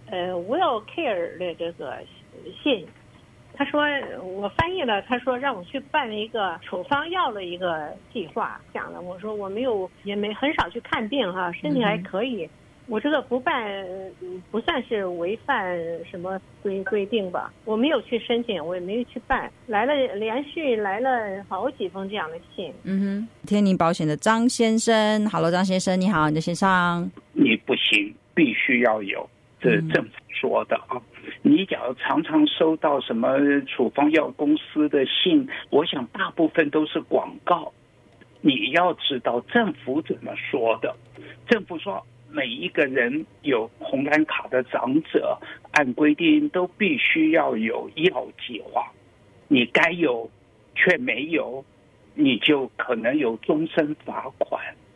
Will Care 的这个信。他说我翻译了，他说让我去办一个处方药的一个计划。讲了，我说我没有，也没很少去看病哈，身体还可以。我这个不办不算是违反什么规定吧？我没有去申请，我也没有去办，连续来了好几封这样的信。 天宁保险的张先生 ，Hello， 张先生，你好，你的线上。 你不行，必须要有，这是政府说的啊。你假如常常收到什么处方药公司的信，我想大部分都是广告。你要知道政府怎么说的。政府说每一个人有红蓝卡的长者，按规定都必须要有医疗计划。你该有却没有，你就可能有终身罚款。